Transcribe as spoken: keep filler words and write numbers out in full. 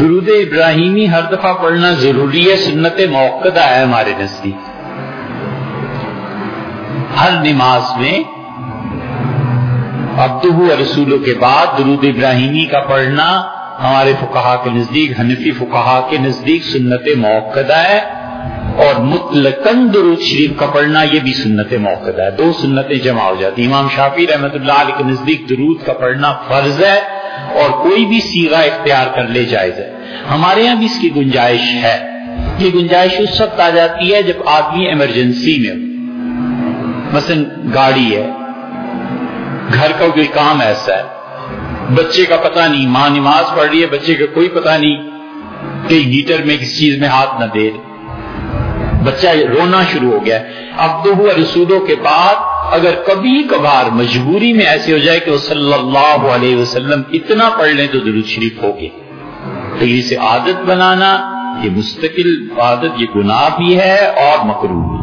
درود ابراہیمی ہر دفعہ پڑھنا ضروری ہے، سنت موقدہ ہے ہمارے نزدیک. ہر نماز میں عبدہ و رسولہ کے بعد درود ابراہیمی کا پڑھنا ہمارے فقہا کے نزدیک، حنفی فقہا کے نزدیک سنت موقدہ ہے، اور مطلقاً درود شریف کا پڑھنا یہ بھی سنت موقدہ ہے. دو سنتیں جمع ہو جاتی. امام شافعی رحمۃ اللہ علیہ کے نزدیک درود کا پڑھنا فرض ہے اور کوئی بھی صیغہ اختیار کر لے جائز ہے. ہمارے یہاں بھی اس کی گنجائش ہے. یہ گنجائش اس وقت آ جاتی ہے جب آدمی ایمرجنسی میں ہو، مثلا گاڑی ہے، گھر کا کوئی کام ایسا ہے، بچے کا پتہ نہیں، ماں نماز پڑھ رہی ہے، بچے کا کوئی پتہ نہیں کہ ہیٹر میں کسی چیز میں ہاتھ نہ دے، بچہ رونا شروع ہو گیا. عبدہ و رسولہ کے بعد اگر کبھی کبھار مجبوری میں ایسے ہو جائے کہ وہ صلی اللہ علیہ وسلم اتنا پڑھ لیں تو درود شریف ہو گئے. تو اسے عادت بنانا، یہ مستقل عادت، یہ گناہ بھی ہے اور مکروہ بھی.